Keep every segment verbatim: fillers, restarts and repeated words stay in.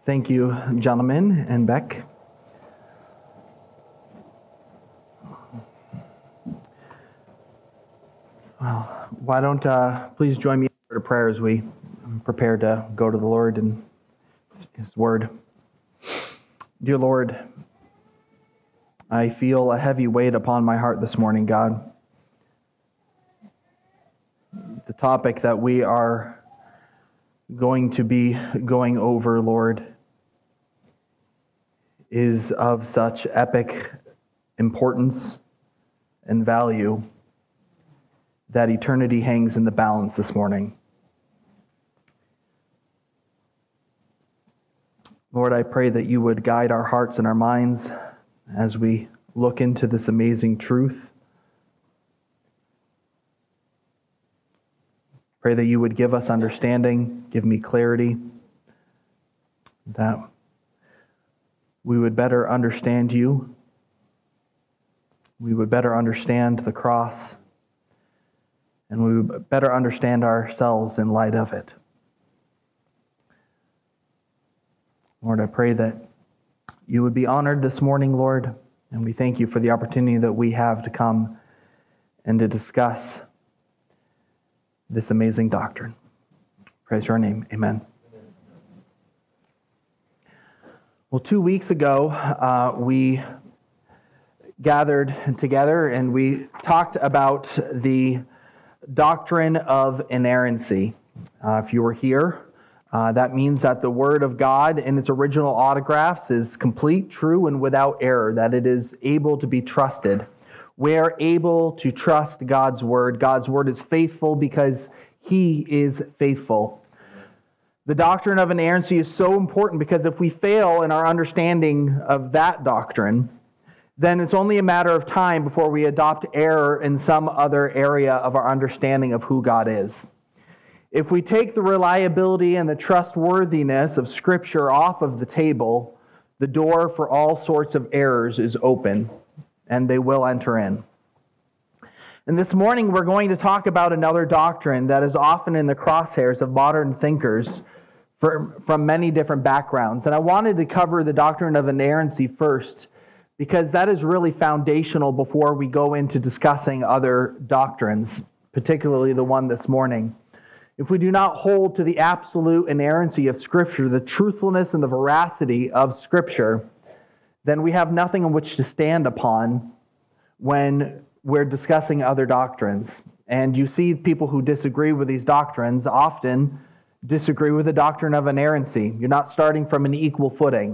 Thank you, gentlemen and Beck. Well, why don't uh, please join me in a prayer as we prepare to go to the Lord and His Word. Dear Lord, I feel a heavy weight upon my heart this morning, God. The topic that we are going to be going over, Lord, is of such epic importance and value that eternity hangs in the balance this morning. Lord, I pray that you would guide our hearts and our minds as we look into this amazing truth. Pray that you would give us understanding, give me clarity, that we would better understand you, we would better understand the cross, and we would better understand ourselves in light of it. Lord, I pray that you would be honored this morning, Lord, and we thank you for the opportunity that we have to come and to discuss this amazing doctrine. Praise your name. Amen. Well, two weeks ago, uh, we gathered together and we talked about the doctrine of inerrancy. Uh, if you were here, uh, that means that the Word of God in its original autographs is complete, true, and without error, that it is able to be trusted. We are able to trust God's Word. God's Word is faithful because He is faithful. The doctrine of inerrancy is so important because if we fail in our understanding of that doctrine, then it's only a matter of time before we adopt error in some other area of our understanding of who God is. If we take the reliability and the trustworthiness of Scripture off of the table, the door for all sorts of errors is open, and they will enter in. And this morning we're going to talk about another doctrine that is often in the crosshairs of modern thinkers for, from many different backgrounds. And I wanted to cover the doctrine of inerrancy first, because that is really foundational before we go into discussing other doctrines, particularly the one this morning. If we do not hold to the absolute inerrancy of Scripture, the truthfulness and the veracity of Scripture, then we have nothing on which to stand upon when we're discussing other doctrines. And you see people who disagree with these doctrines often disagree with the doctrine of inerrancy. You're not starting from an equal footing.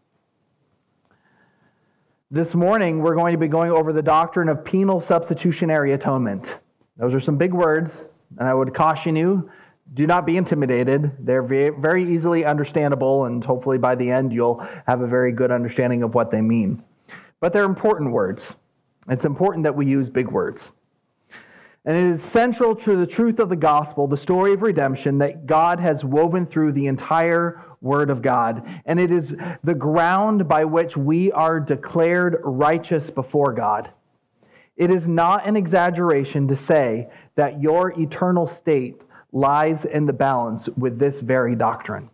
This morning, we're going to be going over the doctrine of penal substitutionary atonement. Those are some big words, and I would caution you, do not be intimidated. They're very easily understandable, and hopefully by the end you'll have a very good understanding of what they mean. But they're important words. It's important that we use big words. And it is central to the truth of the gospel, the story of redemption, that God has woven through the entire Word of God. And it is the ground by which we are declared righteous before God. It is not an exaggeration to say that your eternal state lies in the balance with this very doctrine.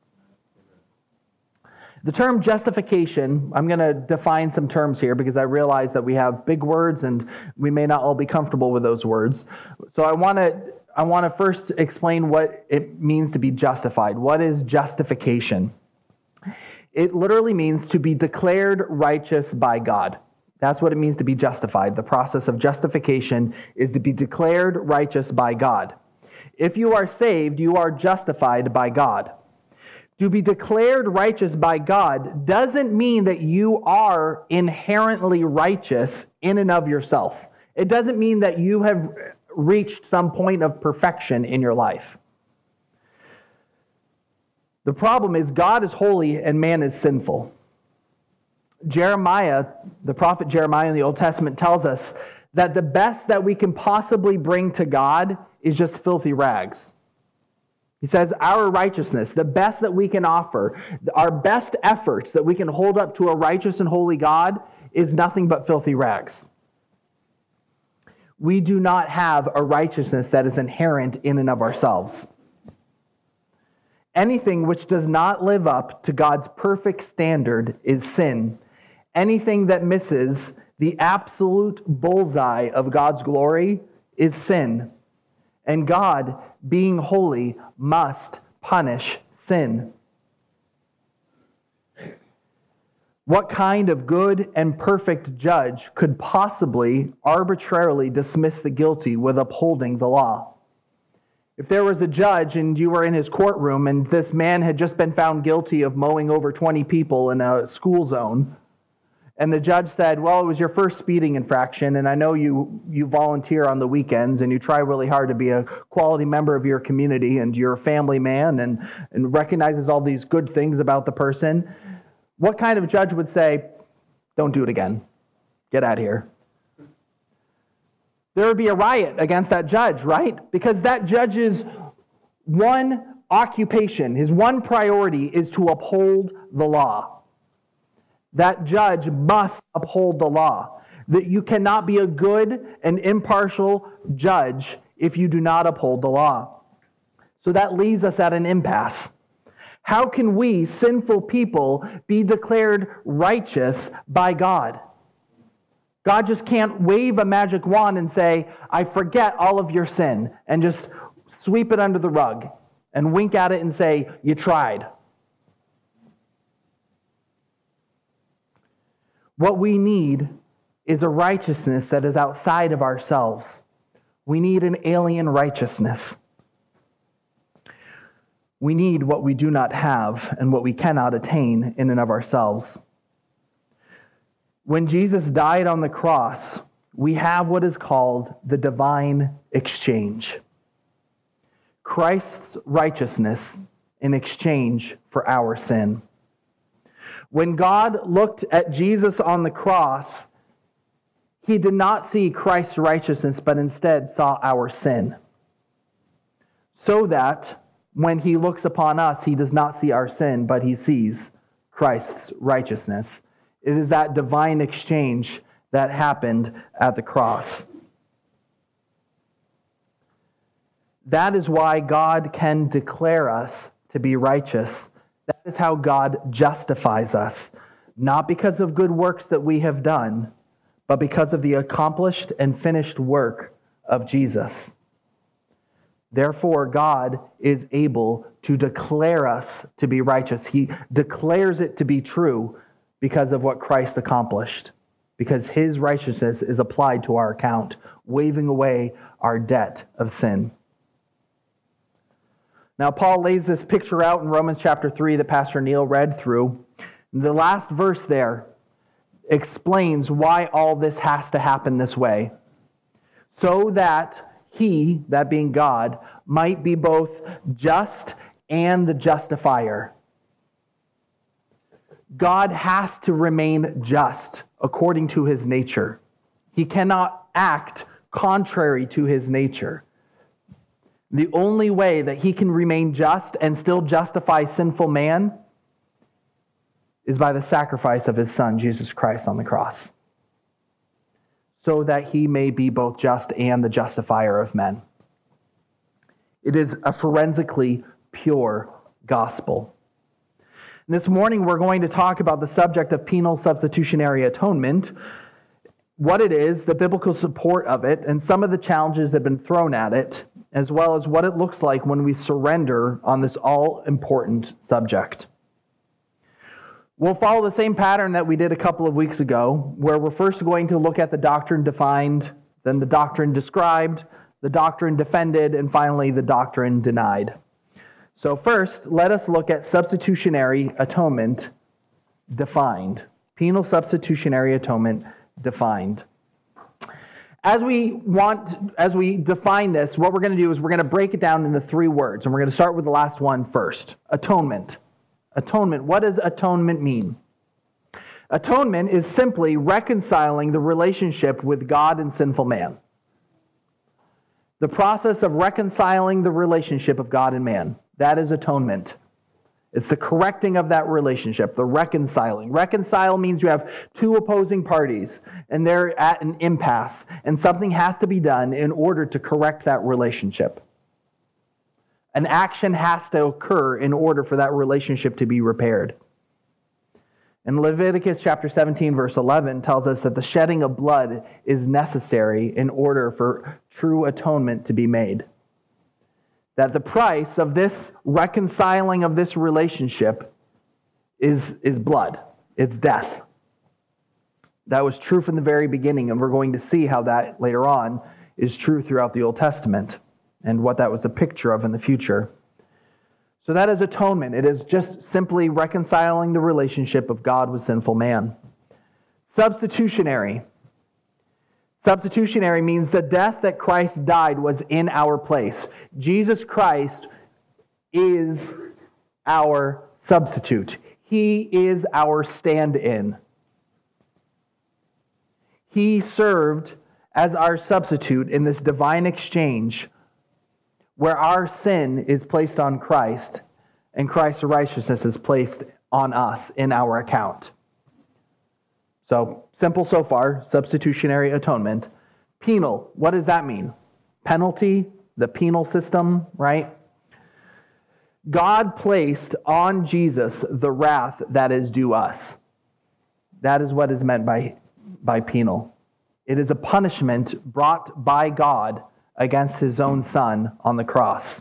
The term justification, I'm going to define some terms here because I realize that we have big words and we may not all be comfortable with those words. So I want to I want to first explain what it means to be justified. What is justification? It literally means to be declared righteous by God. That's what it means to be justified. The process of justification is to be declared righteous by God. If you are saved, you are justified by God. To be declared righteous by God doesn't mean that you are inherently righteous in and of yourself. It doesn't mean that you have reached some point of perfection in your life. The problem is God is holy and man is sinful. Jeremiah, the prophet Jeremiah in the Old Testament tells us that the best that we can possibly bring to God is just filthy rags. He says our righteousness, the best that we can offer, our best efforts that we can hold up to a righteous and holy God is nothing but filthy rags. We do not have a righteousness that is inherent in and of ourselves. Anything which does not live up to God's perfect standard is sin. Anything that misses the absolute bullseye of God's glory is sin. And God, being holy, must punish sin. What kind of good and perfect judge could possibly arbitrarily dismiss the guilty with upholding the law? If there was a judge and you were in his courtroom and this man had just been found guilty of mowing over twenty people in a school zone, and the judge said, well, it was your first speeding infraction, and I know you, you volunteer on the weekends and you try really hard to be a quality member of your community and you're a family man and, and recognizes all these good things about the person, what kind of judge would say, don't do it again, get out of here? There would be a riot against that judge, right? Because that judge's one occupation, his one priority is to uphold the law. That judge must uphold the law. That you cannot be a good and impartial judge if you do not uphold the law. So that leaves us at an impasse. How can we, sinful people, be declared righteous by God? God just can't wave a magic wand and say, I forget all of your sin, and just sweep it under the rug and wink at it and say, you tried. What we need is a righteousness that is outside of ourselves. We need an alien righteousness. We need what we do not have and what we cannot attain in and of ourselves. When Jesus died on the cross, we have what is called the divine exchange. Christ's righteousness in exchange for our sin. When God looked at Jesus on the cross, he did not see Christ's righteousness, but instead saw our sin. So that when he looks upon us, he does not see our sin, but he sees Christ's righteousness. It is that divine exchange that happened at the cross. That is why God can declare us to be righteous. That is how God justifies us, not because of good works that we have done, but because of the accomplished and finished work of Jesus. Therefore, God is able to declare us to be righteous. He declares it to be true because of what Christ accomplished, because his righteousness is applied to our account, waving away our debt of sin. Now, Paul lays this picture out in Romans chapter three that Pastor Neil read through. The last verse there explains why all this has to happen this way. So that he, that being God, might be both just and the justifier. God has to remain just according to his nature. He cannot act contrary to his nature. The only way that he can remain just and still justify sinful man is by the sacrifice of his Son, Jesus Christ, on the cross, so that he may be both just and the justifier of men. It is a forensically pure gospel. This morning we're going to talk about the subject of penal substitutionary atonement, what it is, the biblical support of it, and some of the challenges that have been thrown at it, as well as what it looks like when we surrender on this all-important subject. We'll follow the same pattern that we did a couple of weeks ago, where we're first going to look at the doctrine defined, then the doctrine described, the doctrine defended, and finally the doctrine denied. So first, let us look at substitutionary atonement defined. Penal substitutionary atonement defined. As we want, as we define this, what we're going to do is we're going to break it down into three words, and we're going to start with the last one first. Atonement. Atonement. What does atonement mean? Atonement is simply reconciling the relationship with God and sinful man. The process of reconciling the relationship of God and man. That is atonement. It's the correcting of that relationship, the reconciling. Reconcile means you have two opposing parties, and they're at an impasse, and something has to be done in order to correct that relationship. An action has to occur in order for that relationship to be repaired. And Leviticus chapter seventeen, verse eleven tells us that the shedding of blood is necessary in order for true atonement to be made. That the price of this reconciling of this relationship is, is blood. It's death. That was true from the very beginning, and we're going to see how that later on is true throughout the Old Testament and what that was a picture of in the future. So that is atonement. It is just simply reconciling the relationship of God with sinful man. Substitutionary. Substitutionary means the death that Christ died was in our place. Jesus Christ is our substitute. He is our stand-in. He served as our substitute in this divine exchange where our sin is placed on Christ and Christ's righteousness is placed on us in our account. So, simple so far, substitutionary atonement. Penal, what does that mean? Penalty, the penal system, right? God placed on Jesus the wrath that is due us. That is what is meant by, by penal. It is a punishment brought by God against his own Son on the cross.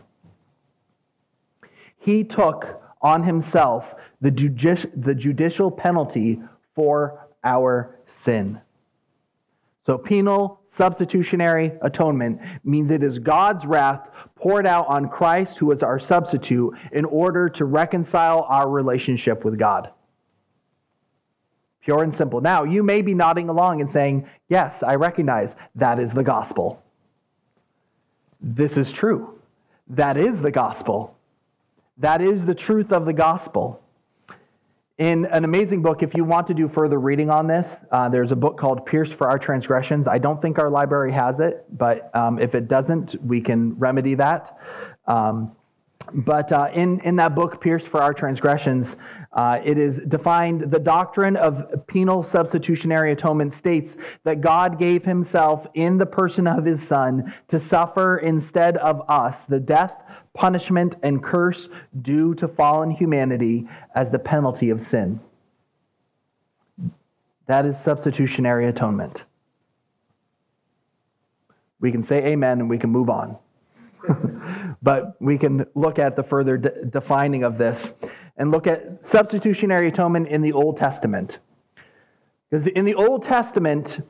He took on himself the, judici- the judicial penalty for our sin. So penal, substitutionary atonement means it is God's wrath poured out on Christ, who is our substitute, in order to reconcile our relationship with God. Pure and simple. Now, you may be nodding along and saying, yes, I recognize that is the gospel. This is true. That is the gospel. That is the truth of the gospel. In an amazing book, if you want to do further reading on this, uh, there's a book called Pierced for Our Transgressions. I don't think our library has it, but um, if it doesn't, we can remedy that. Um, but uh, in, in that book, Pierced for Our Transgressions, uh, it is defined, the doctrine of penal substitutionary atonement states that God gave himself in the person of his Son to suffer instead of us the death, punishment, and curse due to fallen humanity as the penalty of sin. That is substitutionary atonement. We can say amen and we can move on. But we can look at the further de- defining of this and look at substitutionary atonement in the Old Testament. Because in the Old Testament,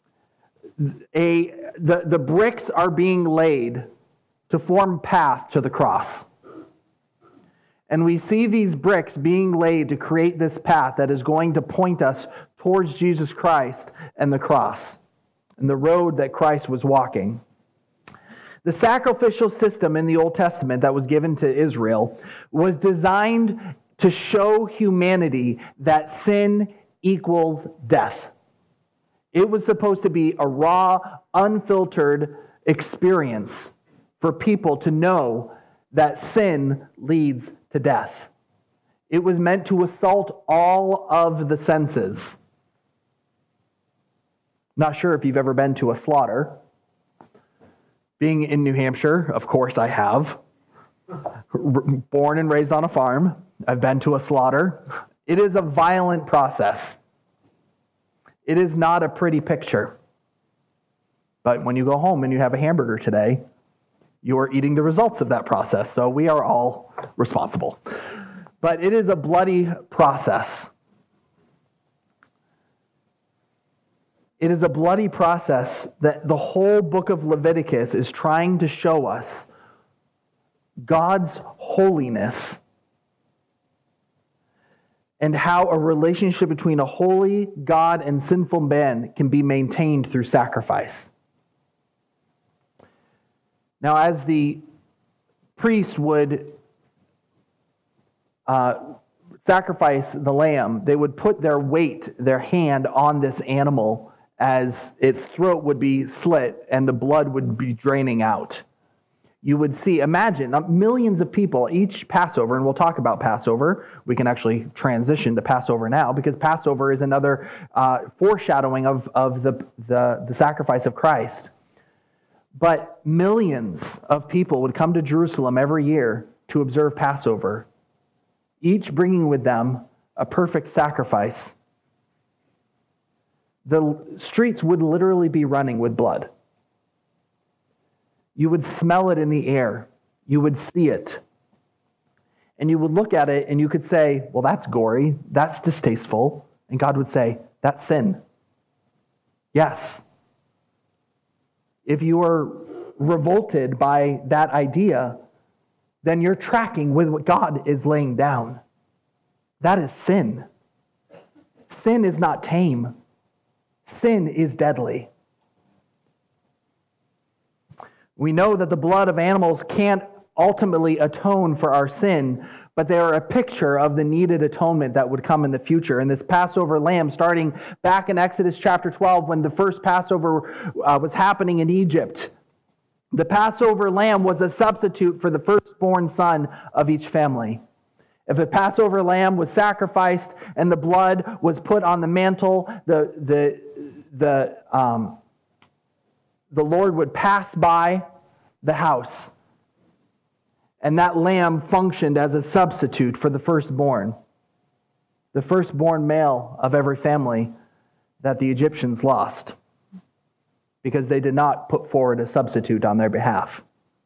a the, the bricks are being laid to form path to the cross. And we see these bricks being laid to create this path that is going to point us towards Jesus Christ and the cross and the road that Christ was walking. The sacrificial system in the Old Testament that was given to Israel was designed to show humanity that sin equals death. It was supposed to be a raw, unfiltered experience for people to know that sin leads to death. It was meant to assault all of the senses. Not sure if you've ever been to a slaughter. Being in New Hampshire, of course I have. Born and raised on a farm. I've been to a slaughter. It is a violent process. It is not a pretty picture. But when you go home and you have a hamburger today, you are eating the results of that process. So we are all responsible. But it is a bloody process. It is a bloody process that the whole book of Leviticus is trying to show us God's holiness and how a relationship between a holy God and sinful man can be maintained through sacrifice. Now, as the priest would uh, sacrifice the lamb, they would put their weight, their hand on this animal as its throat would be slit and the blood would be draining out. You would see, imagine, millions of people each Passover, and we'll talk about Passover. We can actually transition to Passover now because Passover is another uh, foreshadowing of, of the, the, the sacrifice of Christ. But millions of people would come to Jerusalem every year to observe Passover, each bringing with them a perfect sacrifice. The streets would literally be running with blood. You would smell it in the air. You would see it. And you would look at it and you could say, well, that's gory. That's distasteful. And God would say, that's sin. Yes. If you are revolted by that idea, then you're tracking with what God is laying down. That is sin. Sin is not tame. Sin is deadly. We know that the blood of animals can't ultimately atone for our sin, but they are a picture of the needed atonement that would come in the future. And this Passover lamb, starting back in Exodus chapter twelve, when the first Passover uh, was happening in Egypt, the Passover lamb was a substitute for the firstborn son of each family. If a Passover lamb was sacrificed and the blood was put on the mantle, the the the um, the Lord would pass by the house, and that lamb functioned as a substitute for the firstborn, the firstborn male of every family that the Egyptians lost, because they did not put forward a substitute on their behalf.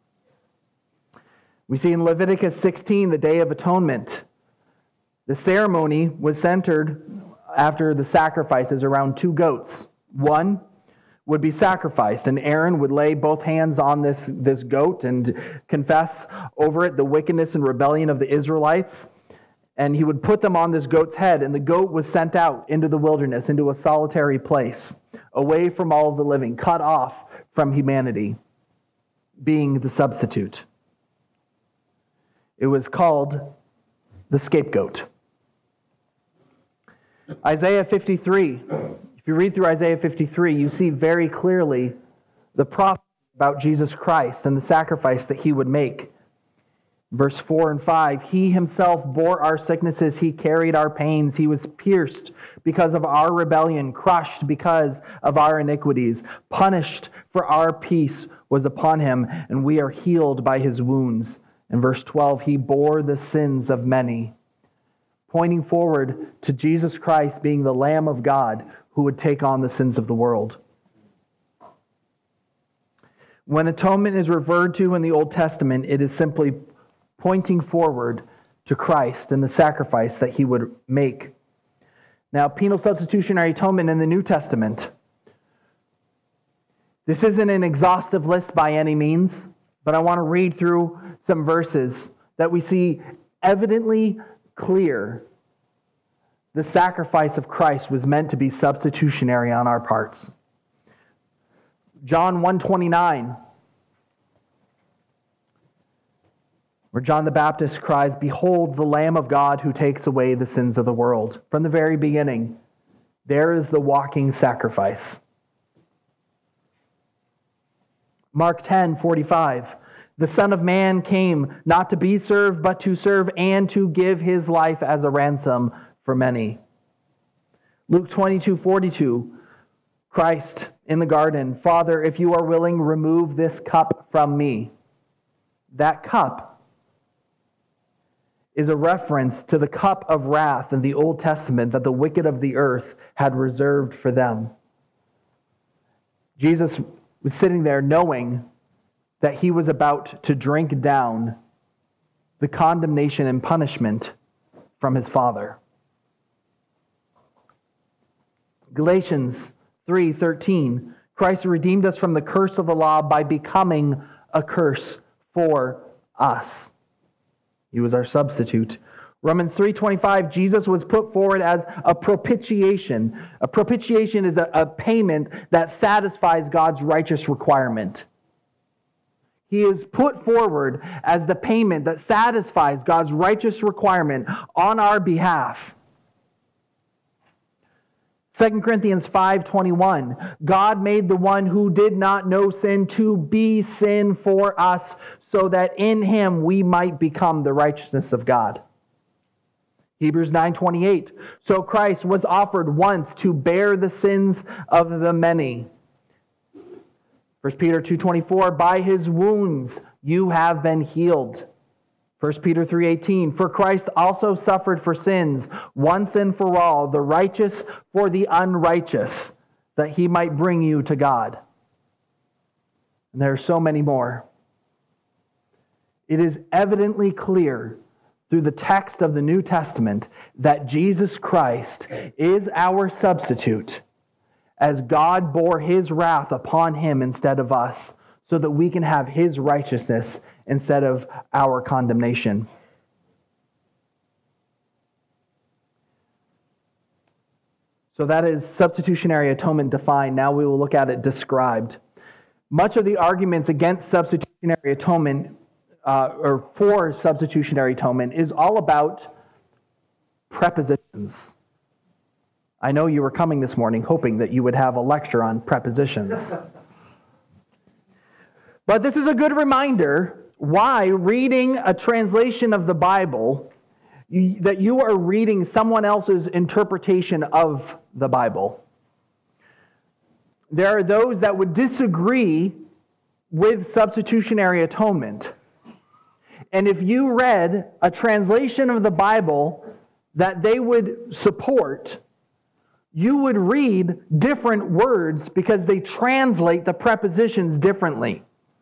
We see in Leviticus sixteen, the Day of Atonement, the ceremony was centered after the sacrifices around two goats. One would be sacrificed, and Aaron would lay both hands on this, this goat and confess over it the wickedness and rebellion of the Israelites. And he would put them on this goat's head, and the goat was sent out into the wilderness, into a solitary place, away from all of the living, cut off from humanity, being the substitute. It was called the scapegoat. Isaiah fifty-three. If you read through Isaiah fifty-three, you see very clearly the prophecy about Jesus Christ and the sacrifice that he would make. Verse four and five, he himself bore our sicknesses, he carried our pains, he was pierced because of our rebellion, crushed because of our iniquities, punished for our peace was upon him, and we are healed by his wounds. In verse twelve, he bore the sins of many, pointing forward to Jesus Christ being the Lamb of God who would take on the sins of the world. When atonement is referred to in the Old Testament, it is simply pointing forward to Christ and the sacrifice that he would make. Now, penal substitutionary atonement in the New Testament. This isn't an exhaustive list by any means, but I want to read through some verses that we see evidently clear the sacrifice of Christ was meant to be substitutionary on our parts. John one twenty-nine, where John the Baptist cries, "Behold the Lamb of God who takes away the sins of the world." From the very beginning, there is the walking sacrifice. Mark ten forty-five, the Son of Man came not to be served, but to serve and to give his life as a ransom for many. Luke twenty-two forty-two, Christ in the garden, "Father, if you are willing, remove this cup from me." That cup is a reference to the cup of wrath in the Old Testament that the wicked of the earth had reserved for them. Jesus was sitting there knowing that he was about to drink down the condemnation and punishment from his Father. Galatians three thirteen, Christ redeemed us from the curse of the law by becoming a curse for us. He was our substitute. Romans three twenty-five, Jesus was put forward as a propitiation. A propitiation is a, a payment that satisfies God's righteous requirement. He is put forward as the payment that satisfies God's righteous requirement on our behalf. Second Corinthians five twenty-one, God made the one who did not know sin to be sin for us, so that in him we might become the righteousness of God. Hebrews nine twenty-eight, so Christ was offered once to bear the sins of the many. First Peter two twenty-four, by his wounds you have been healed. First Peter three eighteen, for Christ also suffered for sins once and for all, the righteous for the unrighteous, that he might bring you to God. And there are so many more. It is evidently clear through the text of the New Testament that Jesus Christ is our substitute, as God bore his wrath upon him instead of us, so that we can have his righteousness instead of our condemnation. So that is substitutionary atonement defined. Now we will look at it described. Much of the arguments against substitutionary atonement, uh, or for substitutionary atonement, is all about prepositions. I know you were coming this morning hoping that you would have a lecture on prepositions. But this is a good reminder why reading a translation of the Bible, you, that you are reading someone else's interpretation of the Bible. There are those that would disagree with substitutionary atonement. And if you read a translation of the Bible that they would support, you would read different words because they translate the prepositions differently.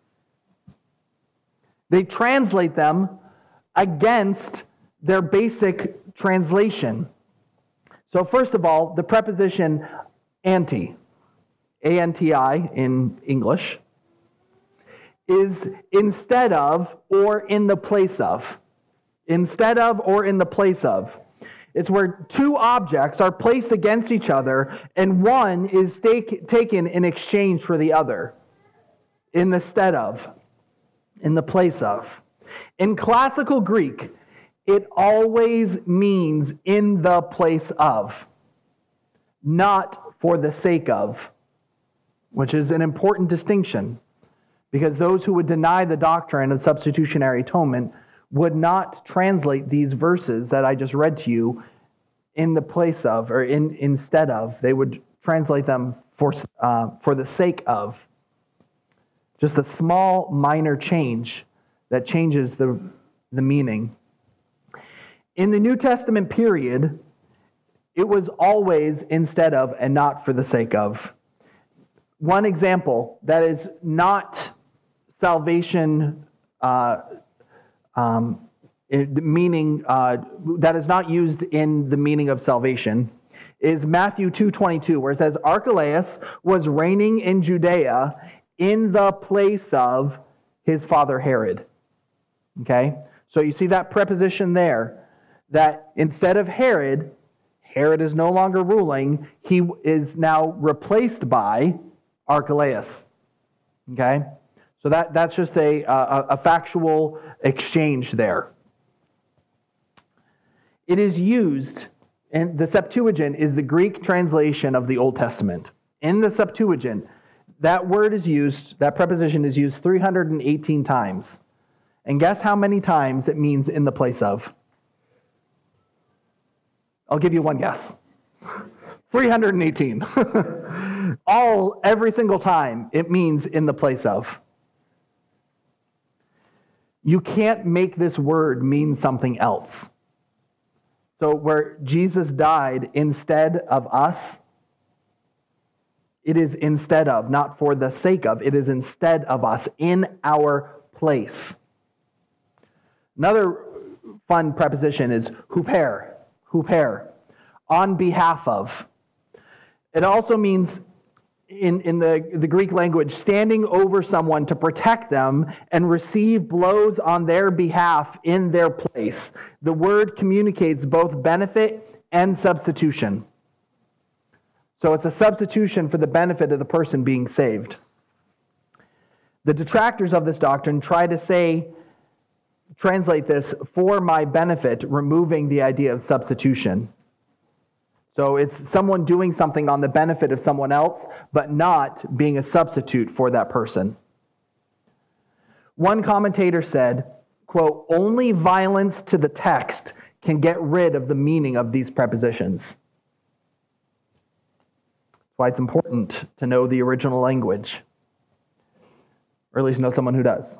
They translate them against their basic translation. So first of all, the preposition anti, A N T I in English, is instead of or in the place of. Instead of or in the place of. It's where two objects are placed against each other and one is take, taken in exchange for the other. In the stead of. In the place of. In classical Greek, it always means in the place of, not for the sake of, which is an important distinction, because those who would deny the doctrine of substitutionary atonement would not translate these verses that I just read to you in the place of, or in instead of. They would translate them for, uh, for the sake of. Just a small, minor change that changes the, the meaning. In the New Testament period, it was always instead of and not for the sake of. One example that is not salvation, uh, um, meaning uh, that is not used in the meaning of salvation, is Matthew two twenty-two, where it says, Archelaus was reigning in Judea in the place of his father Herod. Okay? So you see that preposition there, that instead of Herod, Herod is no longer ruling, he is now replaced by Archelaus. Okay? So that, that's just a, a, a factual exchange there. It is used, and the Septuagint is the Greek translation of the Old Testament. In the Septuagint, that word is used, that preposition is used three hundred eighteen times. And guess how many times it means in the place of? I'll give you one guess. three hundred eighteen. All, every single time, it means in the place of. You can't make this word mean something else. So where Jesus died instead of us, it is instead of, not for the sake of. It is instead of us, in our place. Another fun preposition is huper, huper, on behalf of. It also means, in, in the, the Greek language, standing over someone to protect them and receive blows on their behalf in their place. The word communicates both benefit and substitution. So it's a substitution for the benefit of the person being saved. The detractors of this doctrine try to say, translate this, for my benefit, removing the idea of substitution. So it's someone doing something on the benefit of someone else, but not being a substitute for that person. One commentator said, quote, only violence to the text can get rid of the meaning of these prepositions. That's why it's important to know the original language. or at least know someone who does.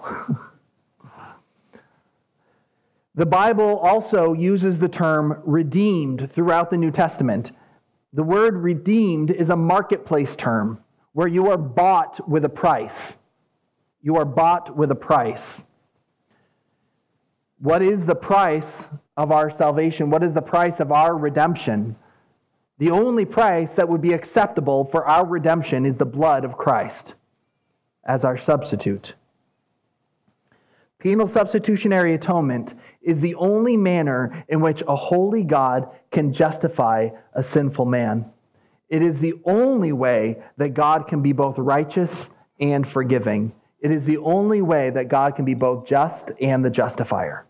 The Bible also uses the term redeemed throughout the New Testament. The word redeemed is a marketplace term where you are bought with a price. You are bought with a price. What is the price of our salvation? What is the price of our redemption? The only price that would be acceptable for our redemption is the blood of Christ as our substitute. Penal substitutionary atonement is the only manner in which a holy God can justify a sinful man. It is the only way that God can be both righteous and forgiving. It is the only way that God can be both just and the justifier.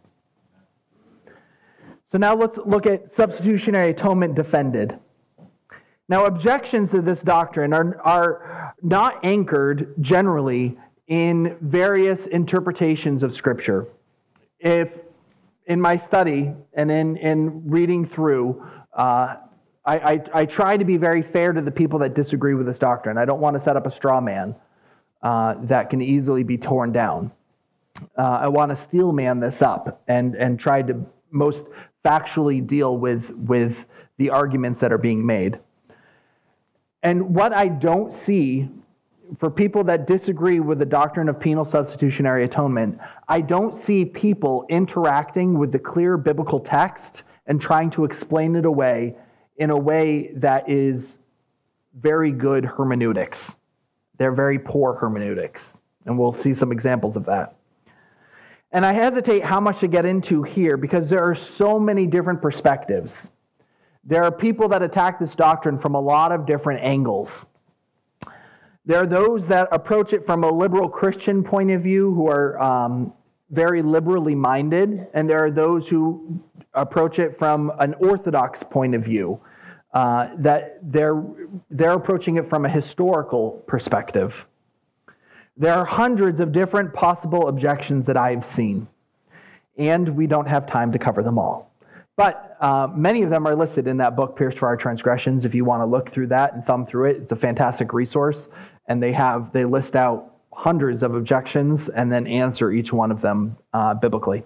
So now let's look at substitutionary atonement defended. Now, objections to this doctrine are, are not anchored generally in various interpretations of Scripture. If in my study and in, in reading through, uh, I, I, I try to be very fair to the people that disagree with this doctrine. I don't want to set up a straw man uh, that can easily be torn down. Uh, I want to steel man this up and, and try to most factually deal with, with the arguments that are being made. And what I don't see for people that disagree with the doctrine of penal substitutionary atonement, I don't see people interacting with the clear biblical text and trying to explain it away in a way that is very good hermeneutics. They're very poor hermeneutics, and we'll see some examples of that. And I hesitate how much to get into here because there are so many different perspectives. There are people that attack this doctrine from a lot of different angles. There are those that approach it from a liberal Christian point of view who are um, very liberally minded, and there are those who approach it from an orthodox point of view, uh, that they're, they're approaching it from a historical perspective. There are hundreds of different possible objections that I've seen, and we don't have time to cover them all. But uh, many of them are listed in that book, Pierced for Our Transgressions. If you want to look through that and thumb through it, it's a fantastic resource. And they have they list out hundreds of objections and then answer each one of them uh, biblically.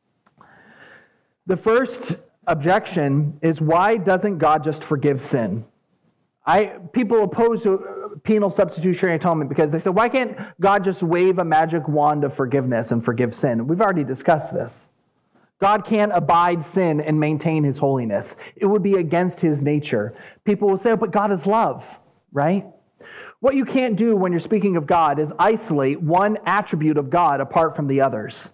The first objection is, why doesn't God just forgive sin? I people oppose to penal substitutionary atonement because they say, why can't God just wave a magic wand of forgiveness and forgive sin? We've already discussed this. God can't abide sin and maintain his holiness. It would be against his nature. People will say, oh, but God is love, right? What you can't do when you're speaking of God is isolate one attribute of God apart from the others.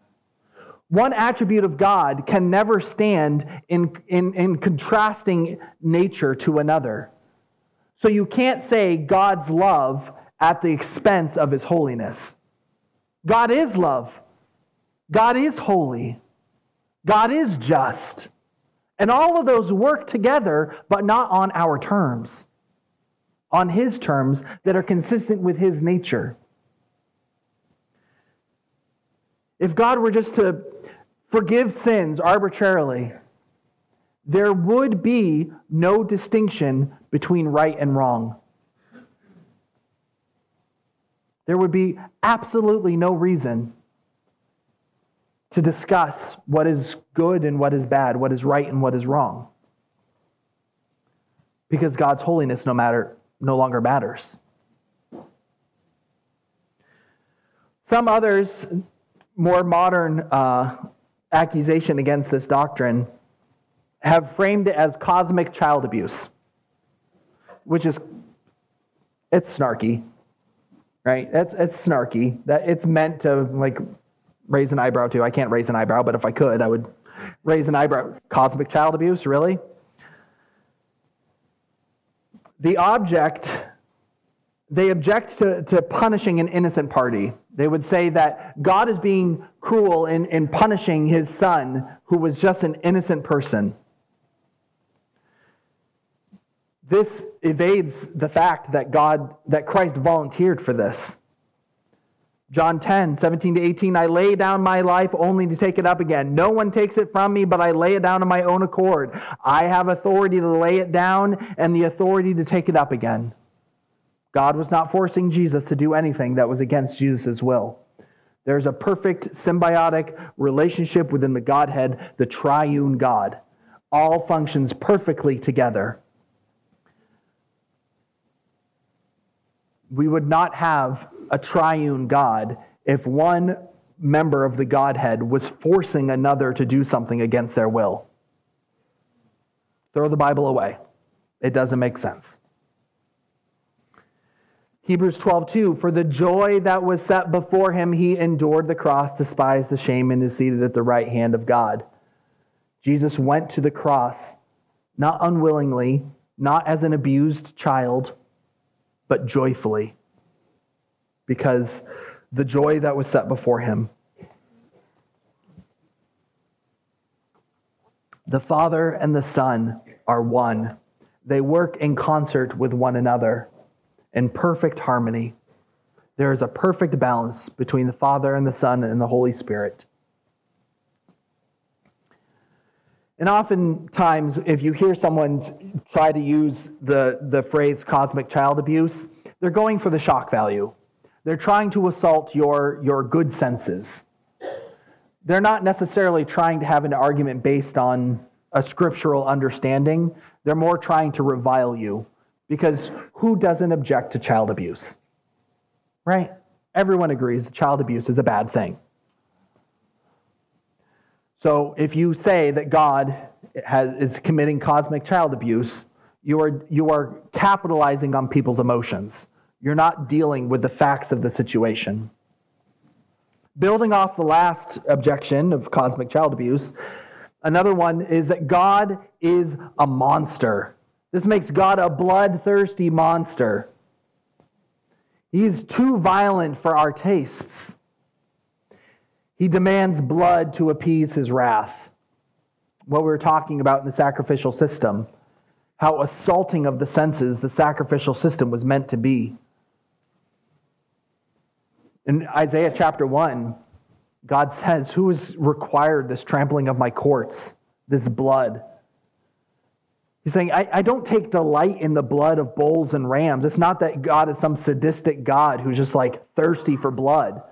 One attribute of God can never stand in, in, in contrasting nature to another. So you can't say God's love at the expense of his holiness. God is love. God is holy. God is just. And all of those work together, but not on our terms. On his terms that are consistent with his nature. If God were just to forgive sins arbitrarily, there would be no distinction between right and wrong. There would be absolutely no reason to discuss what is good and what is bad, what is right and what is wrong. Because God's holiness no matter no longer matters. Some others, more modern uh, accusation against this doctrine have framed it as cosmic child abuse, which is, it's snarky, right? It's, it's snarky. That it's meant to like raise an eyebrow too. I can't raise an eyebrow, but if I could, I would raise an eyebrow. Cosmic child abuse, really? The object, they object to, to punishing an innocent party. They would say that God is being cruel in, in punishing his son, who was just an innocent person. This evades the fact that God, that Christ volunteered for this. John ten, seventeen to eighteen, I lay down my life only to take it up again. No one takes it from me, but I lay it down on my own accord. I have authority to lay it down and the authority to take it up again. God was not forcing Jesus to do anything that was against Jesus' will. There's a perfect symbiotic relationship within the Godhead, the triune God. All functions perfectly together. We would not have a triune God if one member of the Godhead was forcing another to do something against their will. Throw the Bible away. It doesn't make sense. Hebrews twelve two, for the joy that was set before him, he endured the cross, despised the shame, and is seated at the right hand of God. Jesus went to the cross, not unwillingly, not as an abused child, but joyfully, because the joy that was set before him. The Father and the Son are one. They work in concert with one another in perfect harmony. There is a perfect balance between the Father and the Son and the Holy Spirit. And oftentimes, if you hear someone try to use the, the phrase cosmic child abuse, they're going for the shock value. They're trying to assault your, your good senses. They're not necessarily trying to have an argument based on a scriptural understanding. They're more trying to revile you. Because who doesn't object to child abuse? Right? Everyone agrees child abuse is a bad thing. So if you say that God has, is committing cosmic child abuse, you are, you are capitalizing on people's emotions. You're not dealing with the facts of the situation. Building off the last objection of cosmic child abuse, another one is that God is a monster. This makes God a bloodthirsty monster. He is too violent for our tastes. He demands blood to appease his wrath. What we were talking about in the sacrificial system, how assaulting of the senses the sacrificial system was meant to be. In Isaiah chapter one, God says, who has required this trampling of my courts, this blood? He's saying, I, I don't take delight in the blood of bulls and rams. It's not that God is some sadistic God who's just like thirsty for blood.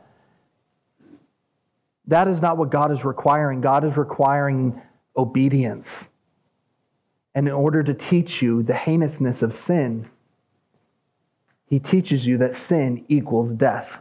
That is not what God is requiring. God is requiring obedience. And in order to teach you the heinousness of sin, he teaches you that sin equals death.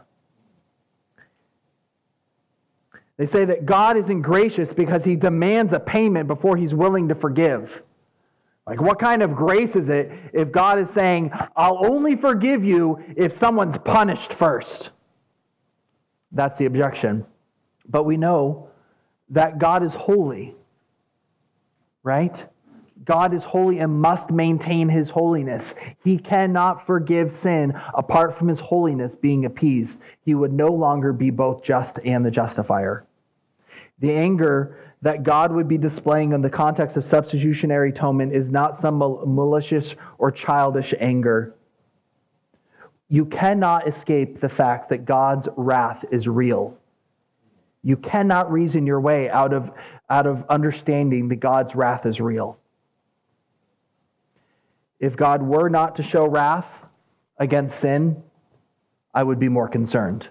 They say that God isn't gracious because he demands a payment before he's willing to forgive. Like, what kind of grace is it if God is saying, I'll only forgive you if someone's punished first? That's the objection. But we know that God is holy, right? God is holy and must maintain his holiness. He cannot forgive sin apart from his holiness being appeased. He would no longer be both just and the justifier. The anger that God would be displaying in the context of substitutionary atonement is not some mal- malicious or childish anger. You cannot escape the fact that God's wrath is real. You cannot reason your way out of, out of understanding that God's wrath is real. If God were not to show wrath against sin, I would be more concerned.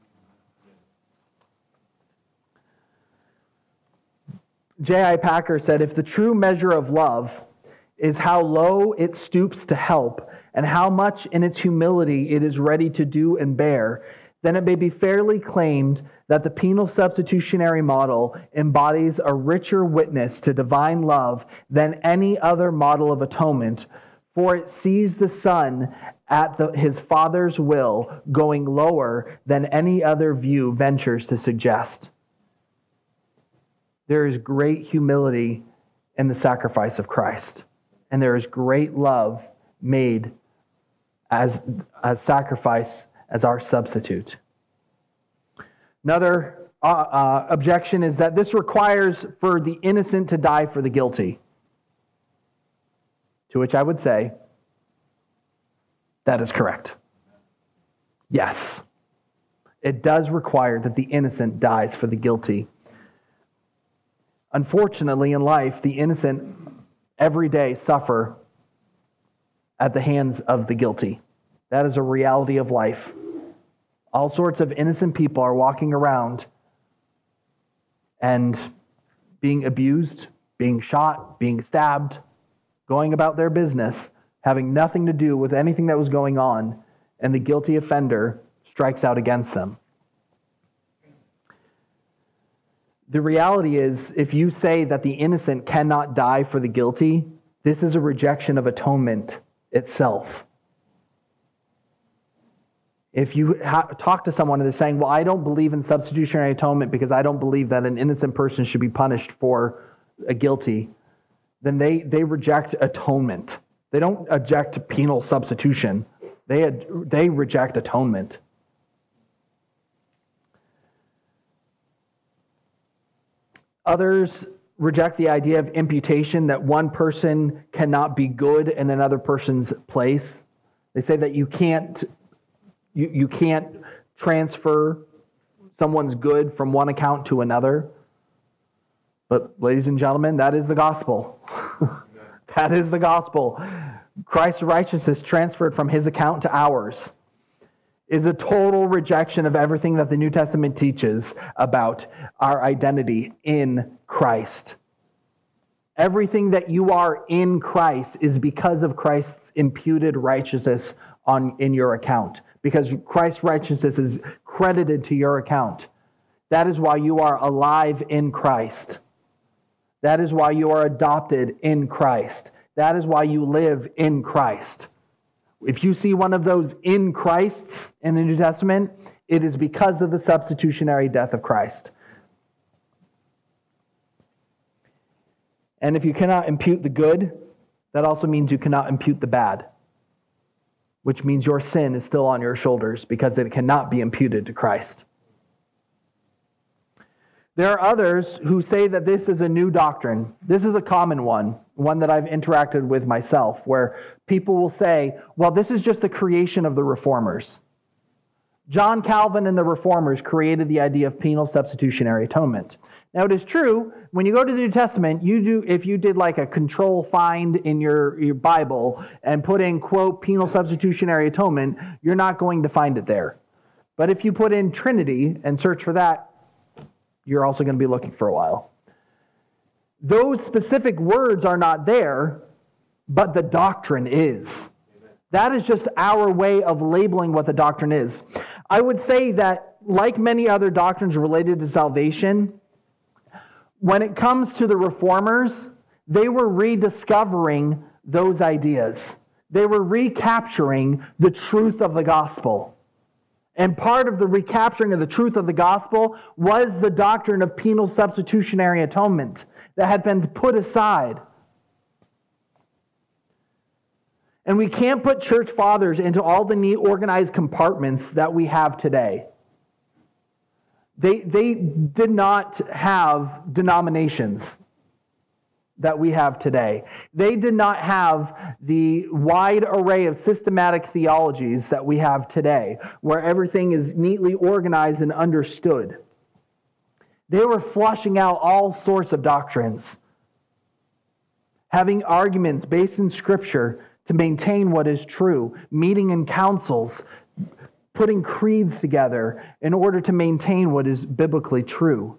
J I Packer said, if the true measure of love is how low it stoops to help and how much in its humility it is ready to do and bear, then it may be fairly claimed that the penal substitutionary model embodies a richer witness to divine love than any other model of atonement, for it sees the Son at the, his Father's will going lower than any other view ventures to suggest. There is great humility in the sacrifice of Christ, and there is great love made as a sacrifice as our substitute. Another uh, uh, objection is that this requires for the innocent to die for the guilty. To which I would say, that is correct. Yes, it does require that the innocent dies for the guilty. Unfortunately, in life, the innocent every day suffer at the hands of the guilty. That is a reality of life. All sorts of innocent people are walking around and being abused, being shot, being stabbed, going about their business, having nothing to do with anything that was going on, and the guilty offender strikes out against them. The reality is, if you say that the innocent cannot die for the guilty, this is a rejection of atonement itself. If you ha- talk to someone and they're saying, well, I don't believe in substitutionary atonement because I don't believe that an innocent person should be punished for a guilty, then they, they reject atonement. They don't reject penal substitution. They, ad- they reject atonement. Others reject the idea of imputation, that one person cannot be good in another person's place. They say that you can't you, you can't transfer someone's good from one account to another. But ladies and gentlemen, that is the gospel. That is the gospel. Christ's righteousness transferred from his account to ours is a total rejection of everything that the New Testament teaches about our identity in Christ. Everything that you are in Christ is because of Christ's imputed righteousness on in your account. Because Christ's righteousness is credited to your account. That is why you are alive in Christ. That is why you are adopted in Christ. That is why you live in Christ. If you see one of those in Christs in the New Testament, it is because of the substitutionary death of Christ. And if you cannot impute the good, that also means you cannot impute the bad, which means your sin is still on your shoulders because it cannot be imputed to Christ. There are others who say that this is a new doctrine. This is a common one, one that I've interacted with myself, where people will say, well, this is just the creation of the Reformers. John Calvin and the Reformers created the idea of penal substitutionary atonement. Now, it is true, when you go to the New Testament, you do if you did like a control find in your, your Bible and put in, quote, penal substitutionary atonement, you're not going to find it there. But if you put in Trinity and search for that, you're also going to be looking for a while. Those specific words are not there, but the doctrine is. That is just our way of labeling what the doctrine is. I would say that, like many other doctrines related to salvation, when it comes to the Reformers, they were rediscovering those ideas. They were recapturing the truth of the gospel. And part of the recapturing of the truth of the gospel was the doctrine of penal substitutionary atonement that had been put aside. And we can't put church fathers into all the neat organized compartments that we have today. They, they did not have denominations that we have today. They did not have the wide array of systematic theologies that we have today, where everything is neatly organized and understood. They were flushing out all sorts of doctrines, having arguments based in Scripture to maintain what is true, meeting in councils, putting creeds together in order to maintain what is biblically true.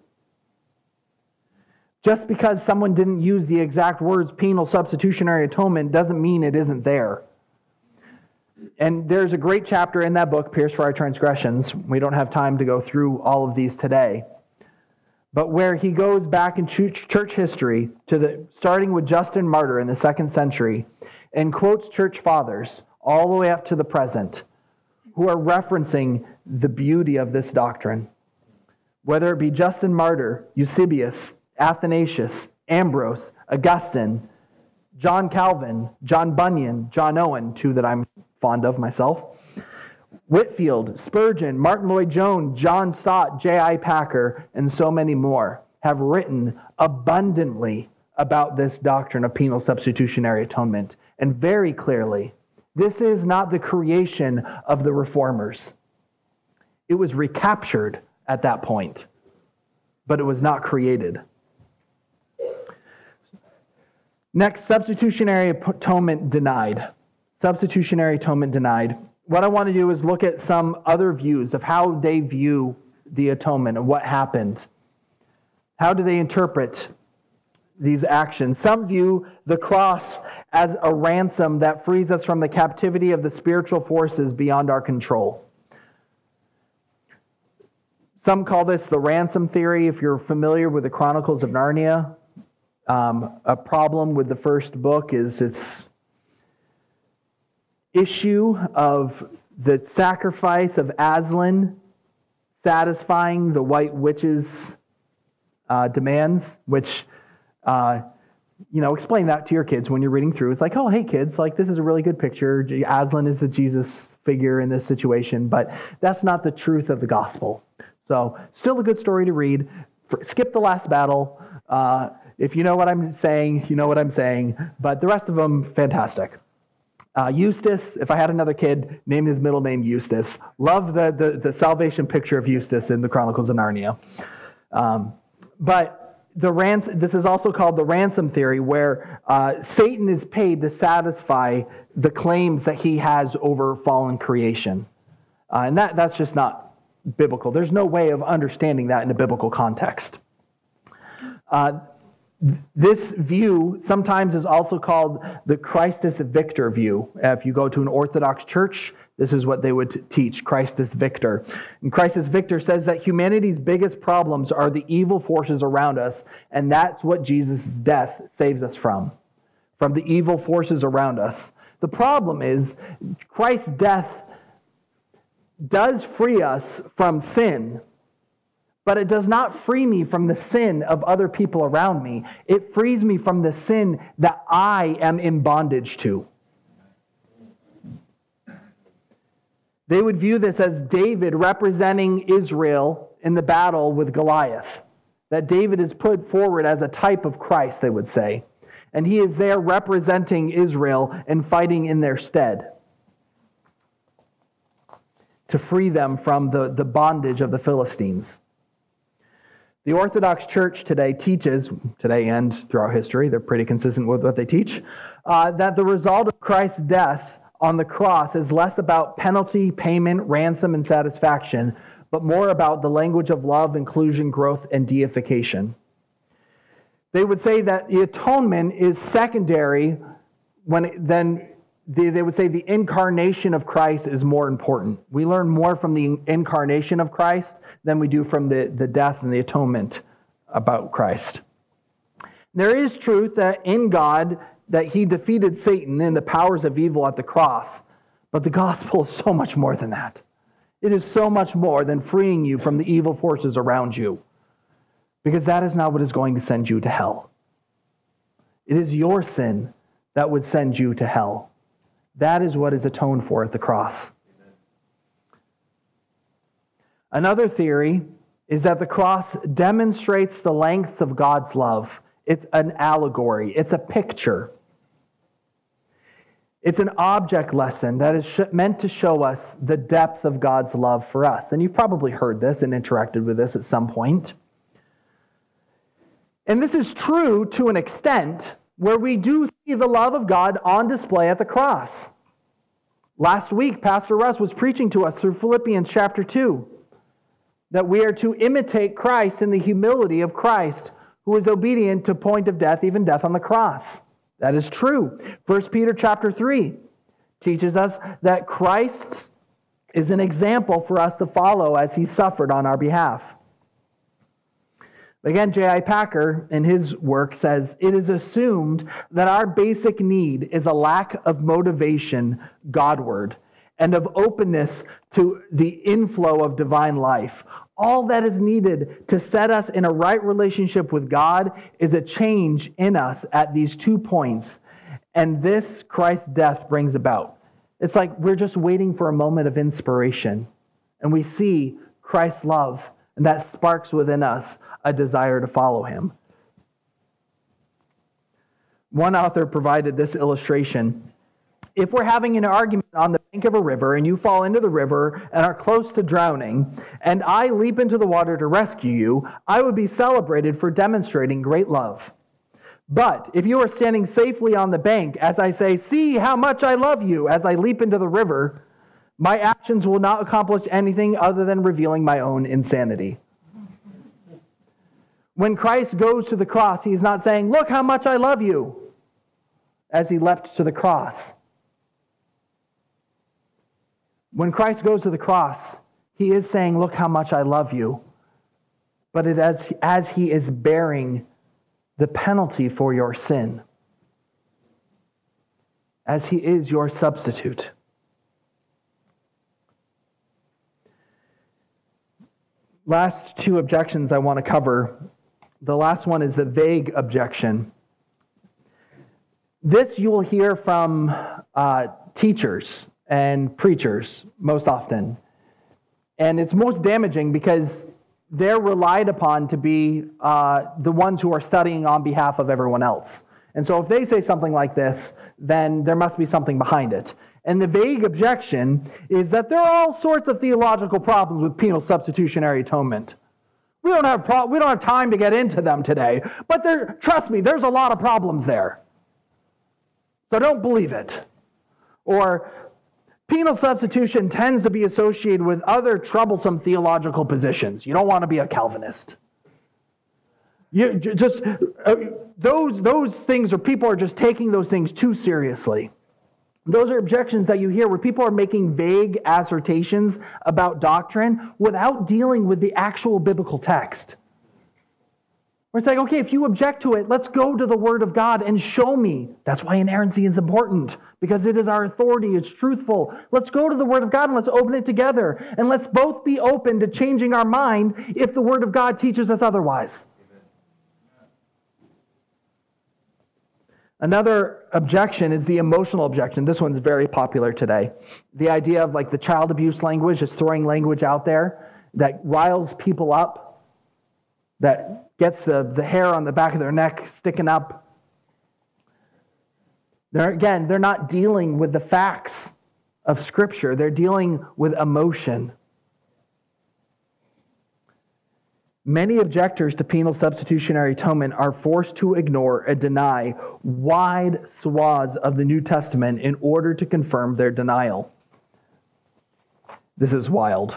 Just because someone didn't use the exact words penal substitutionary atonement doesn't mean it isn't there. And there's a great chapter in that book, Pierced for Our Transgressions. We don't have time to go through all of these today. But where he goes back in church history, to the starting with Justin Martyr in the second century, and quotes church fathers all the way up to the present, who are referencing the beauty of this doctrine. Whether it be Justin Martyr, Eusebius, Athanasius, Ambrose, Augustine, John Calvin, John Bunyan, John Owen, two that I'm fond of myself, Whitefield, Spurgeon, Martin Lloyd-Jones, John Stott, J I Packer, and so many more have written abundantly about this doctrine of penal substitutionary atonement. And very clearly, this is not the creation of the Reformers. It was recaptured at that point, but it was not created. Next, substitutionary atonement denied. Substitutionary atonement denied. what I want to do is look at some other views of how they view the atonement and what happened. How do they interpret these actions? Some view the cross as a ransom that frees us from the captivity of the spiritual forces beyond our control. Some call this the ransom theory. If you're familiar with the Chronicles of Narnia, um, a problem with the first book is its issue of the sacrifice of Aslan satisfying the White Witch's uh, demands, which, uh, you know, explain that to your kids when you're reading through. It's like, oh, hey, kids, like this is a really good picture. Aslan is the Jesus figure in this situation, but that's not the truth of the gospel. So still a good story to read. Skip the last battle. Uh, if you know what I'm saying, you know what I'm saying. But the rest of them, fantastic. Uh, Eustace, if I had another kid, name his middle name Eustace. Love the, the, the salvation picture of Eustace in the Chronicles of Narnia. Um, but the rans- this is also called the ransom theory, where uh, Satan is paid to satisfy the claims that he has over fallen creation. Uh, and that that's just not biblical. There's no way of understanding that in a biblical context. Uh, this view sometimes is also called the Christus Victor view. If you go to an Orthodox church, this is what they would teach, Christus Victor. And Christus Victor says that humanity's biggest problems are the evil forces around us, and that's what Jesus' death saves us from, from the evil forces around us. The problem is Christ's death does free us from sin, but it does not free me from the sin of other people around me. It frees me from the sin that I am in bondage to. They would view this as David representing Israel in the battle with Goliath. That David is put forward as a type of Christ, they would say. And he is there representing Israel and fighting in their stead to free them from the, the bondage of the Philistines. The Orthodox Church today teaches, today and throughout history, they're pretty consistent with what they teach, uh, that the result of Christ's death on the cross is less about penalty, payment, ransom, and satisfaction, but more about the language of love, inclusion, growth, and deification. They would say that the atonement is secondary when it, then They, they would say the incarnation of Christ is more important. We learn more from the incarnation of Christ than we do from the, the death and the atonement about Christ. There is truth that in God, that he defeated Satan and the powers of evil at the cross, but the gospel is so much more than that. It is so much more than freeing you from the evil forces around you, because that is not what is going to send you to hell. It is your sin that would send you to hell. That is what is atoned for at the cross. Another theory is that the cross demonstrates the length of God's love. It's an allegory. It's a picture. It's an object lesson that is meant to show us the depth of God's love for us. And you've probably heard this and interacted with this at some point. And this is true to an extent where we do see the love of God on display at the cross. Last week, Pastor Russ was preaching to us through Philippians chapter two, that we are to imitate Christ in the humility of Christ, who was obedient to point of death, even death on the cross. That is true. First Peter chapter three teaches us that Christ is an example for us to follow as he suffered on our behalf. Again, J I Packer, in his work, says, it is assumed that our basic need is a lack of motivation Godward and of openness to the inflow of divine life. All that is needed to set us in a right relationship with God is a change in us at these two points. And this Christ's death brings about. It's like we're just waiting for a moment of inspiration. And we see Christ's love, and that sparks within us a desire to follow him. One author provided this illustration. If we're having an argument on the bank of a river and you fall into the river and are close to drowning, and I leap into the water to rescue you, I would be celebrated for demonstrating great love. But if you are standing safely on the bank as I say, see how much I love you, as I leap into the river, My actions will not accomplish anything other than revealing my own insanity. When Christ goes to the cross, he's not saying, look how much I love you, as he leapt to the cross. When Christ goes to the cross, he is saying, look how much I love you. But it as, as he is bearing the penalty for your sin. As he is your substitute. Last two objections I want to cover. The last one is the vague objection. This you will hear from uh, teachers and preachers most often. And it's most damaging because they're relied upon to be uh, the ones who are studying on behalf of everyone else. And so if they say something like this, then there must be something behind it. And the vague objection is that there are all sorts of theological problems with penal substitutionary atonement. We don't have pro- we don't have time to get into them today, but there, trust me, there's a lot of problems there. So don't believe it. Or penal substitution tends to be associated with other troublesome theological positions. You don't want to be a Calvinist. You just uh, those those things, or people are just taking those things too seriously. Those are objections that you hear where people are making vague assertions about doctrine without dealing with the actual biblical text. Where it's like, okay, if you object to it, let's go to the Word of God and show me. That's why inerrancy is important, because it is our authority, it's truthful. Let's go to the Word of God and let's open it together. And let's both be open to changing our mind if the Word of God teaches us otherwise. Another objection is the emotional objection. This one's very popular today. The idea of like the child abuse language, just throwing language out there that riles people up, that gets the, the hair on the back of their neck sticking up. They're, again, they're not dealing with the facts of Scripture. They're dealing with emotion. Many objectors to penal substitutionary atonement are forced to ignore and deny wide swaths of the New Testament in order to confirm their denial. This is wild.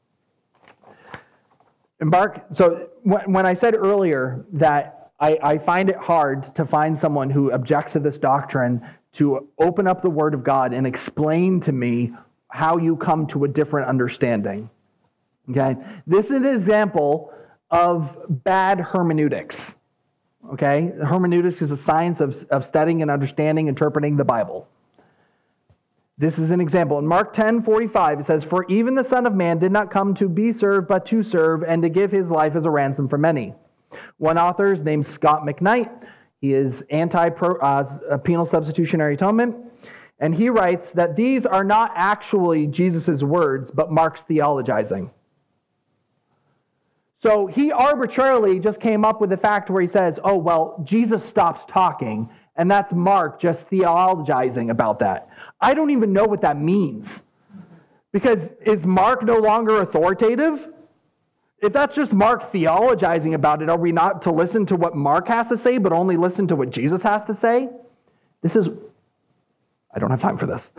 And Mark, so when I said earlier that I, I find it hard to find someone who objects to this doctrine to open up the Word of God and explain to me how you come to a different understanding. Okay? This is an example of bad hermeneutics. Okay? Hermeneutics is the science of, of studying and understanding, interpreting the Bible. This is an example. In Mark ten forty-five, it says, "For even the Son of Man did not come to be served, but to serve, and to give his life as a ransom for many." One author is named Scott McKnight. He is anti-penal substitutionary atonement. And he writes that these are not actually Jesus' words, but Mark's theologizing. So he arbitrarily just came up with the fact where he says, oh, well, Jesus stopped talking, and that's Mark just theologizing about that. I don't even know what that means. Because is Mark no longer authoritative? If that's just Mark theologizing about it, are we not to listen to what Mark has to say, but only listen to what Jesus has to say? This is... I don't have time for this.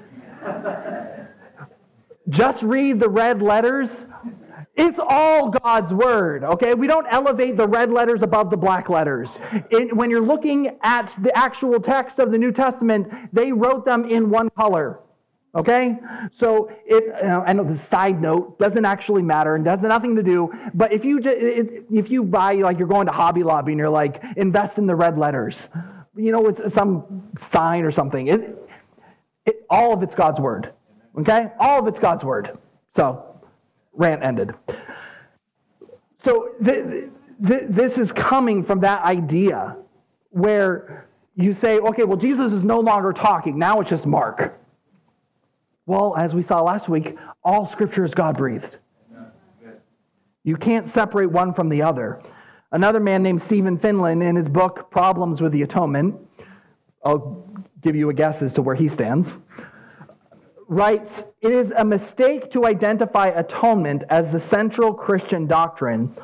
Just read the red letters. It's all God's word, okay? We don't elevate the red letters above the black letters. It, when you're looking at the actual text of the New Testament, they wrote them in one color, okay? So, it, you know, I know the side note doesn't actually matter and has nothing to do, but if you just, it, if you buy, like you're going to Hobby Lobby and you're like, invest in the red letters, you know, it's some sign or something. It, it, all of it's God's word, okay? All of it's God's word. So, rant ended. So th- th- this is coming from that idea where you say, okay, well, Jesus is no longer talking. Now it's just Mark. Well, as we saw last week, all Scripture is God-breathed. You can't separate one from the other. Another man named Stephen Finlan, in his book, Problems with the Atonement, I'll give you a guess as to where he stands, writes, "It is a mistake to identify atonement as the central Christian doctrine."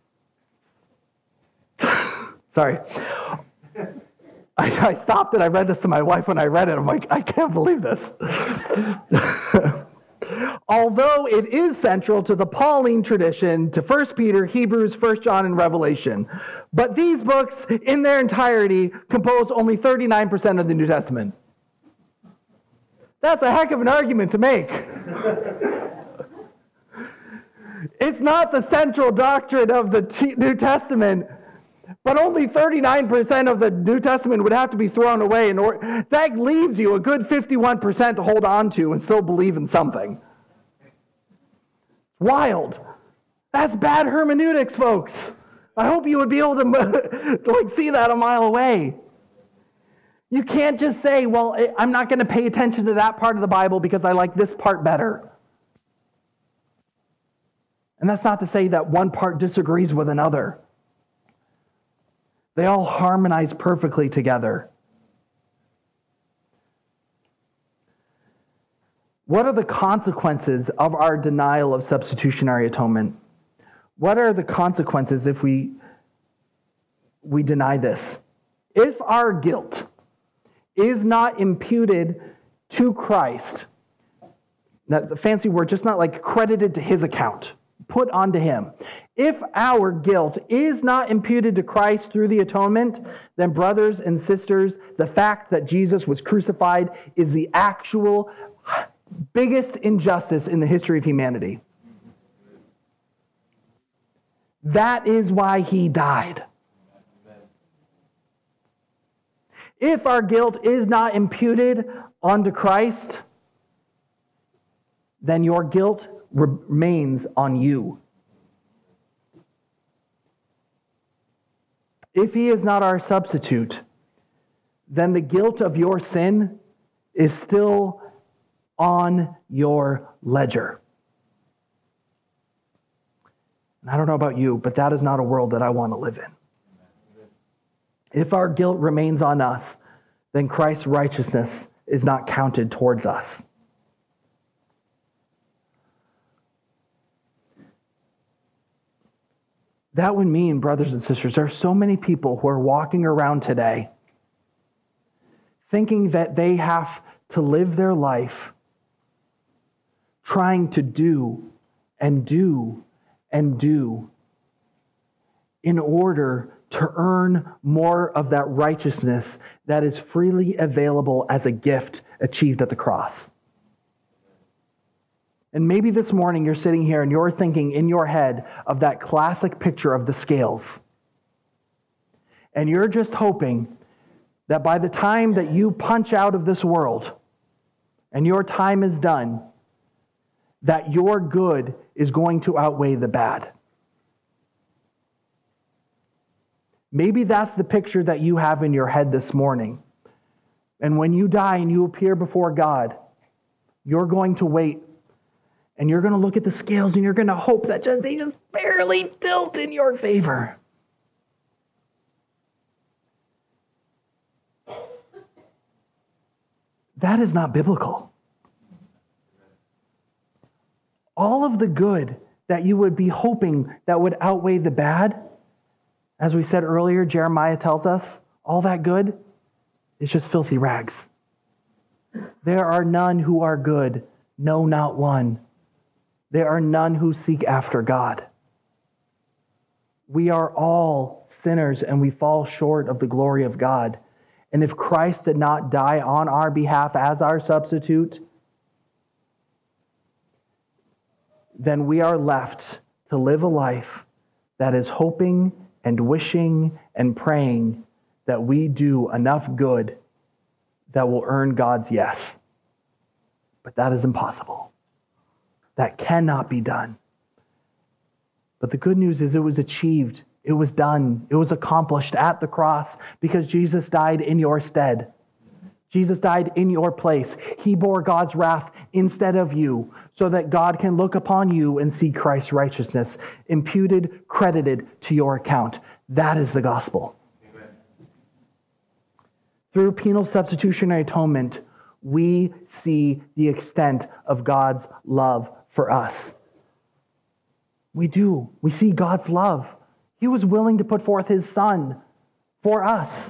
Sorry. I, I stopped and I read this to my wife when I read it. I'm like, I can't believe this. Although it is central to the Pauline tradition, to First Peter, Hebrews, First John, and Revelation. But these books, in their entirety, compose only thirty-nine percent of the New Testament. That's a heck of an argument to make. It's not the central doctrine of the New Testament, but only thirty-nine percent of the New Testament would have to be thrown away. In order, that leaves you a good fifty-one percent to hold on to and still believe in something. Wild. That's bad hermeneutics, folks. I hope you would be able to, to like see that a mile away. You can't just say, well, I'm not going to pay attention to that part of the Bible because I like this part better. And that's not to say that one part disagrees with another. They all harmonize perfectly together. What are the consequences of our denial of substitutionary atonement? What are the consequences if we, we deny this? If our guilt is not imputed to Christ, that's a fancy word, just not like credited to his account, put onto him. If our guilt is not imputed to Christ through the atonement, then brothers and sisters, the fact that Jesus was crucified is the actual biggest injustice in the history of humanity. That is why he died. If our guilt is not imputed onto Christ, then your guilt remains on you. If he is not our substitute, then the guilt of your sin is still on your ledger. And I don't know about you, but that is not a world that I want to live in. If our guilt remains on us, then Christ's righteousness is not counted towards us. That would mean, brothers and sisters, there are so many people who are walking around today thinking that they have to live their life trying to do and do and do in order to earn more of that righteousness that is freely available as a gift achieved at the cross. And maybe this morning you're sitting here and you're thinking in your head of that classic picture of the scales. And you're just hoping that by the time that you punch out of this world and your time is done, that your good is going to outweigh the bad. Maybe that's the picture that you have in your head this morning. And when you die and you appear before God, you're going to wait and you're going to look at the scales and you're going to hope that just, they just barely tilt in your favor. That is not biblical. All of the good that you would be hoping that would outweigh the bad, as we said earlier, Jeremiah tells us, all that good is just filthy rags. There are none who are good, no, not one. There are none who seek after God. We are all sinners and we fall short of the glory of God. And if Christ did not die on our behalf as our substitute, then we are left to live a life that is hoping and wishing and praying that we do enough good that will earn God's yes. But that is impossible. That cannot be done. But the good news is it was achieved. It was done. It was accomplished at the cross because Jesus died in your stead. Jesus died in your place. He bore God's wrath instead of you so that God can look upon you and see Christ's righteousness imputed, credited to your account. That is the gospel. Amen. Through penal substitutionary atonement, we see the extent of God's love for us. We do. We see God's love. He was willing to put forth his Son for us.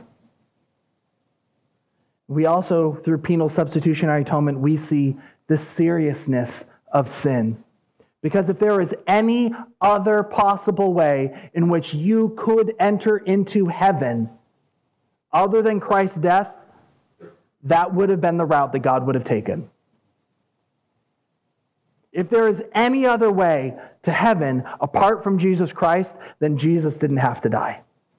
We also, through penal substitutionary atonement, we see the seriousness of sin. Because if there is any other possible way in which you could enter into heaven other than Christ's death, that would have been the route that God would have taken. If there is any other way to heaven apart from Jesus Christ, then Jesus didn't have to die.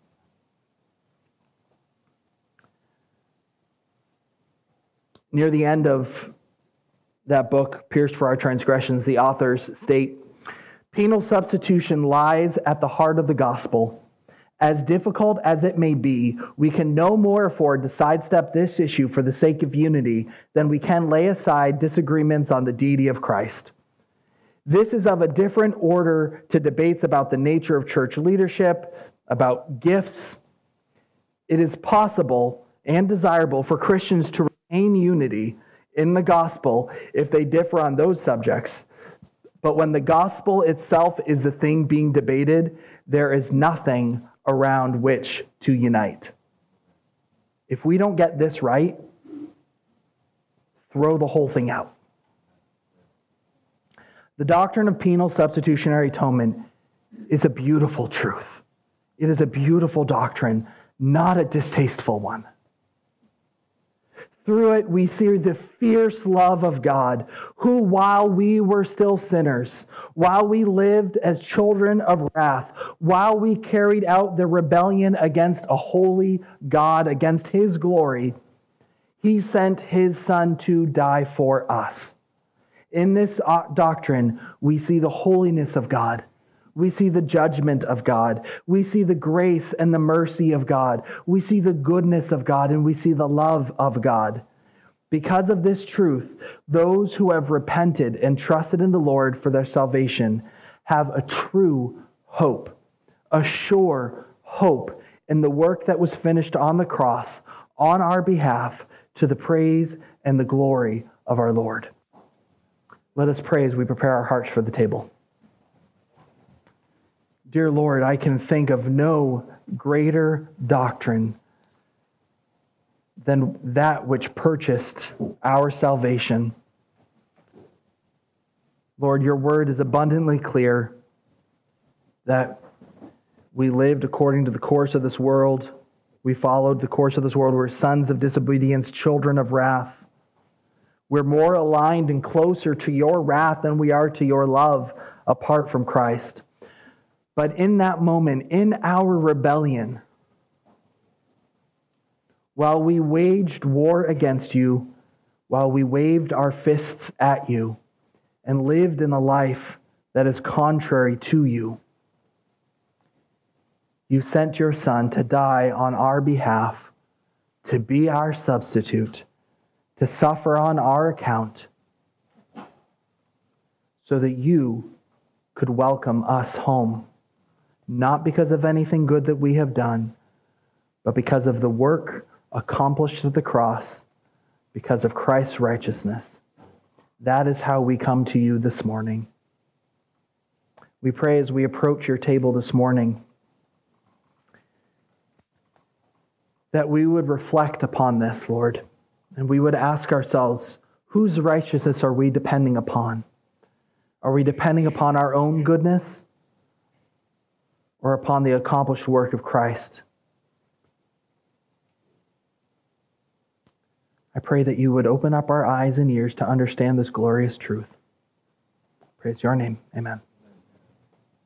Near the end of that book, Pierced for Our Transgressions, the authors state, penal substitution lies at the heart of the gospel. As difficult as it may be, we can no more afford to sidestep this issue for the sake of unity than we can lay aside disagreements on the deity of Christ. This is of a different order to debates about the nature of church leadership, about gifts. It is possible and desirable for Christians to retain unity in the gospel if they differ on those subjects. But when the gospel itself is the thing being debated, there is nothing around which to unite. If we don't get this right, throw the whole thing out. The doctrine of penal substitutionary atonement is a beautiful truth. It is a beautiful doctrine, not a distasteful one. Through it, we see the fierce love of God, who, while we were still sinners, while we lived as children of wrath, while we carried out the rebellion against a holy God, against His glory, He sent His Son to die for us. In this doctrine, we see the holiness of God. We see the judgment of God. We see the grace and the mercy of God. We see the goodness of God, and we see the love of God. Because of this truth, those who have repented and trusted in the Lord for their salvation have a true hope, a sure hope in the work that was finished on the cross on our behalf to the praise and the glory of our Lord. Let us pray as we prepare our hearts for the table. Dear Lord, I can think of no greater doctrine than that which purchased our salvation. Lord, your word is abundantly clear that we lived according to the course of this world. We followed the course of this world. We're sons of disobedience, children of wrath. We're more aligned and closer to your wrath than we are to your love apart from Christ. But in that moment, in our rebellion, while we waged war against you, while we waved our fists at you, and lived in a life that is contrary to you, you sent your Son to die on our behalf, to be our substitute, to suffer on our account, so that you could welcome us home. Not because of anything good that we have done, but because of the work accomplished at the cross, because of Christ's righteousness. That is how we come to you this morning. We pray as we approach your table this morning that we would reflect upon this, Lord, and we would ask ourselves, whose righteousness are we depending upon? Are we depending upon our own goodness, or upon the accomplished work of Christ? I pray that you would open up our eyes and ears to understand this glorious truth. Praise your name. Amen.